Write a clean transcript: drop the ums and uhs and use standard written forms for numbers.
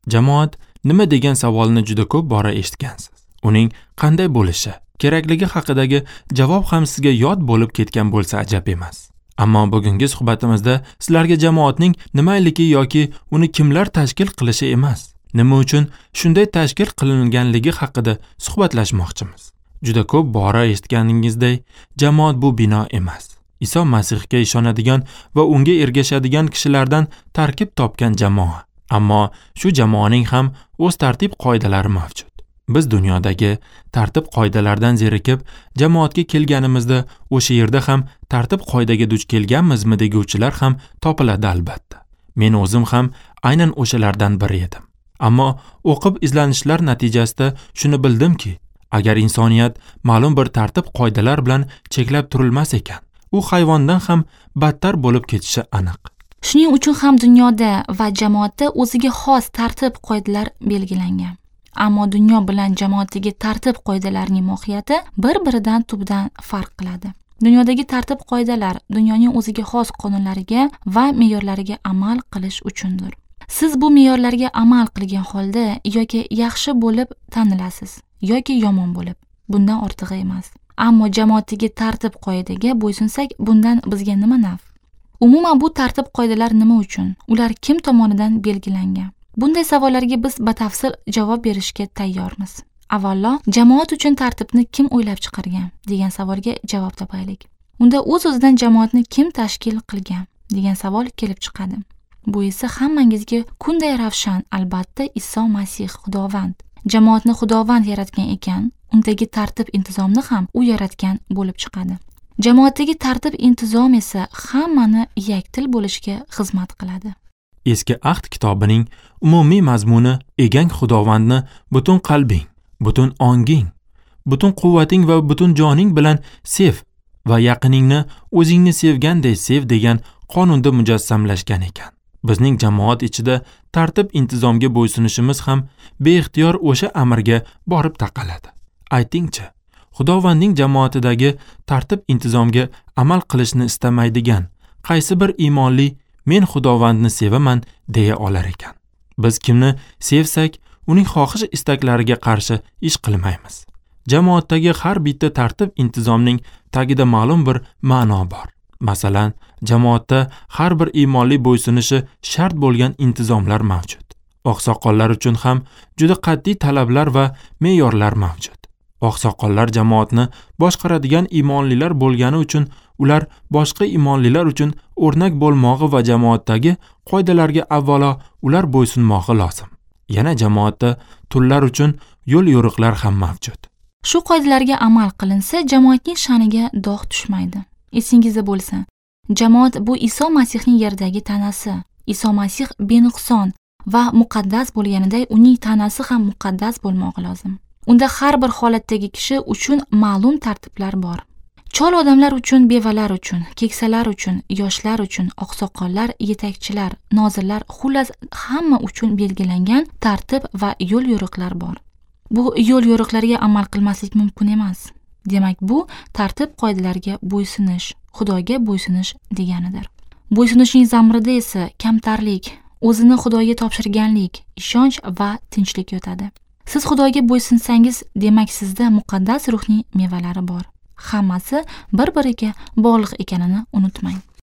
Jamoat nima degan savolni juda ko'p bora eshitgansiz. Uning qanday bo'lishi, kerakligi haqidagi javob ham sizga yod bo'lib ketgan bo'lsa ajab emas. Ammo bugungi suhbatimizda sizlarga jamoatning nimayligi yoki uni kimlar tashkil qilishi emas, nima uchun shunday tashkil qilinganligi haqida suhbatlashmoqchimiz. Juda ko'p bora eshitganingizdek, jamoat bu bino emas. Iso Masihga ishonadigan va unga ergashadigan kishilardan tarkib topgan jamoa. Ammo shu jamoaning ham o'z tartib qoidalari mavjud. Biz dunyodagi tartib qoidalardan zerikib, jamoatga kelganimizda o'sha yerda ham tartib qoidaga duch kelganmizmi deguvchilar ham topiladi albatta. Men o'zim ham aynan o'shalardan biri edim. Ammo o'qib izlanishlar natijasida shuni bildimki, agar insoniyat ma'lum bir tartib qoidalar bilan cheklab turilmas ekan, u hayvondan ham battar bo'lib ketishi aniq. Shuning uchun ham dunyoda va jamoatda o'ziga xos tartib qoidalar belgilangan. Ammo dunyo bilan jamoatdagi tartib qoidalarining mohiyati bir-biridan tubdan farq qiladi. Dunyodagi tartib qoidalar dunyoning o'ziga xos qonunlariga va me'yorlariga amal qilish uchundir. Siz bu me'yorlarga amal qilgan holda yoki yaxshi bo'lib tanilasiz, yoki yomon bo'lib. Bundan ortig'i emas. Ammo jamoatdagi tartib qoidaga bo'ysunsak, bundan bizga nima naf? Umuman bu tartib qoidalar nima uchun? Ular kim tomonidan belgilangan? Bunday savollarga biz batafsil javob berishga tayyormiz. Avvalo, jamoat uchun tartibni kim o'ylab chiqargan degan savolga javob topaylik. Unda o'z-o'zidan jamoatni kim tashkil qilgan degan savol kelib chiqadi. Bu esa hammangizga kunday ravshan, albatta Iso Masih Xudovand. Jamoatni Xudovand yaratgan ekan, undagi tartib intizomni ham u yaratgan bo'lib chiqadi. Jamoatdagi tartib intizom esa hammani yakdil bo'lishga xizmat qiladi. Eski Ahd kitobining umumiy mazmuni egang Xudovandni butun qalbing, butun onging, butun quvvating va butun joning bilan sev va yaqiningni o'zingni sevganday sev degan qonunda mujassamlashgan ekan. Bizning jamoat ichida tartib intizomga bo'ysunishimiz ham beixtiyor o'sha amirga borib taqaladi. Aytingchi, Xudovandning jamoatidagi tartib intizomga amal qilishni istamaydigan qaysi bir iymonli men Xudovandni sevaman deya olar ekan? Biz kimni sevsak, uning xohish istaklariga qarshi ish qilmaymiz. Jamoatdagi har bitta tartib intizomning tagida ma'lum bir ma'no bor. Masalan, jamoatda har bir iymonli bo'ysunishi shart bo'lgan intizomlar mavjud. Oqsoqollar uchun ham juda qat'iy talablar va me'yorlar mavjud. Oqsoqollar jamoatni boshqaradigan iymonlilar bo'lgani uchun ular boshqa iymonlilar uchun o'rnak bo'lmog'i va jamoatdagi qoidalarga avvalo ular bo'ysunmog'i lozim. Yana jamoatda tullar uchun yo'l yo'riqlar ham mavjud. Shu qoidalarga amal qilinsa, jamoatning sha'niga dog' tushmaydi. Esingizda bo'lsin, jamoat bu Iso Masihning yerdagi tanasi. Iso Masih benuqson va muqaddas bo'lganiday uning tanasi ham muqaddas bo'lmog'i lozim. Unda har bir holatdagi kishi uchun ma'lum tartiblar bor. Chol odamlar uchun, bevalar uchun, keksalar uchun, yoshlar uchun, oqsoqollar, yetakchilar, nozirlar, xullas hamma uchun belgilangan tartib va yo'l yo'riqlar bor. Bu yo'l yo'riqlarga amal qilmaslik mumkin emas. Demak, bu tartib qoidalariga bo'ysunish, Xudoga bo'ysunish deganidir. Bo'ysunishning zamirida esa kamtarlik, o'zini Xudoga topshirganlik, ishonch va tinchlik yotadi. Siz Xudoga bo'ysunsangiz, demak sizda muqaddas ruhning mevalari bor. Hammasi bir-biriga bog'liq ekanini unutmang.